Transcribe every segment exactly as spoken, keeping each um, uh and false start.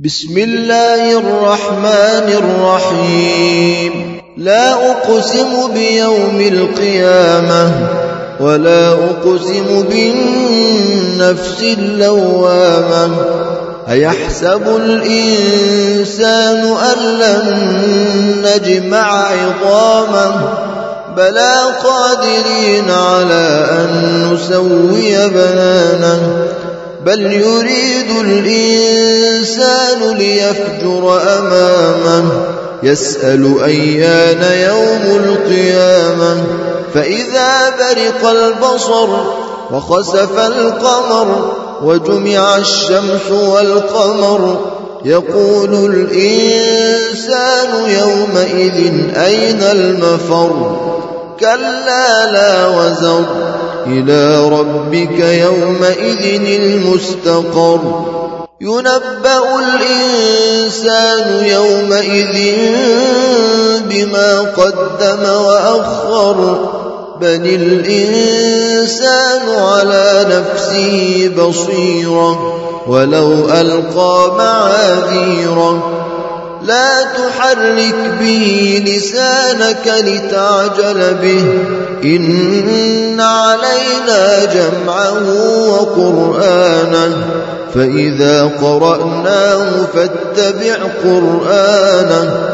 بسم الله الرحمن الرحيم لا أقسم بيوم القيامة ولا أقسم بالنفس اللوامة أيحسب الإنسان أن لن نجمع عظامه بلى قادرين على أن نسوي بنانه بل يريد الإنسان ليفجر أمامه يسأل أيان يوم القيامة فإذا برق البصر وخسف القمر وجمع الشمس والقمر يقول الإنسان يومئذ أين المفر كلا لا وزر إلى ربك يومئذ المستقر ينبأ الإنسان يومئذ بما قدم وأخر بل الإنسان على نفسه بصيرة ولو ألقى معاذيره لا تحرك به لسانك لتعجل به إن علينا جمعه وقرآنه فإذا قرأناه فاتبع قرآنه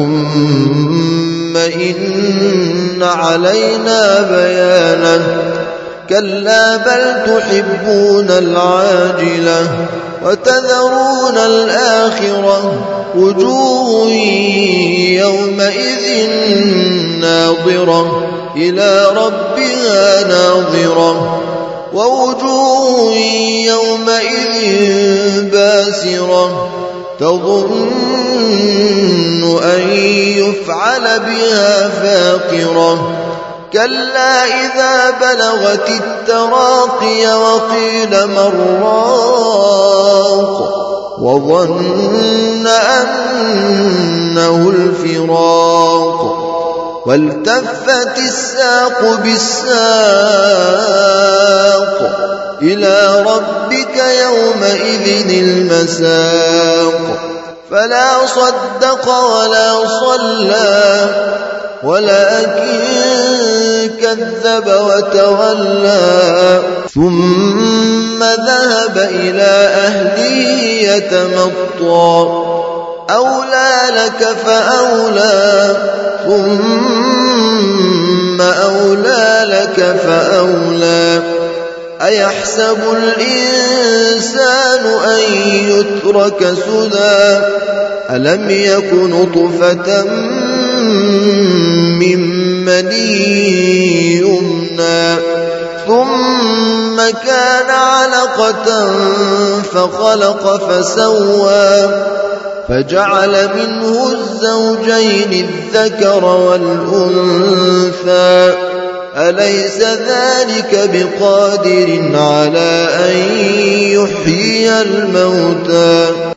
ثم إن علينا بيانه كلا بل تحبون العاجلة وتذرون الآخرة وجوه يومئذ ناظرة إلى ربها ناظرة ووجوه يومئذ باسرة تظن أن يفعل بها فاقرة كلا إذا بلغت التراقي وقيل من راق وظن أنه الفراق والتفت الساق بالساق إلى ربك يومئذ المساق فلا صدق ولا صلى ولكن كذب وتولى ثم ذهب إلى أهله يتمطى أولى لك فأولى ثم أولى لك فأولى أيحسب الإنسان أن يترك سدى ألم يك نطفة من مني يمنى ثم كان علقة فخلق فسوى فجعل منه الزوجين الذكر والأنثى أليس ذلك بقادر على أن يحيي الموتى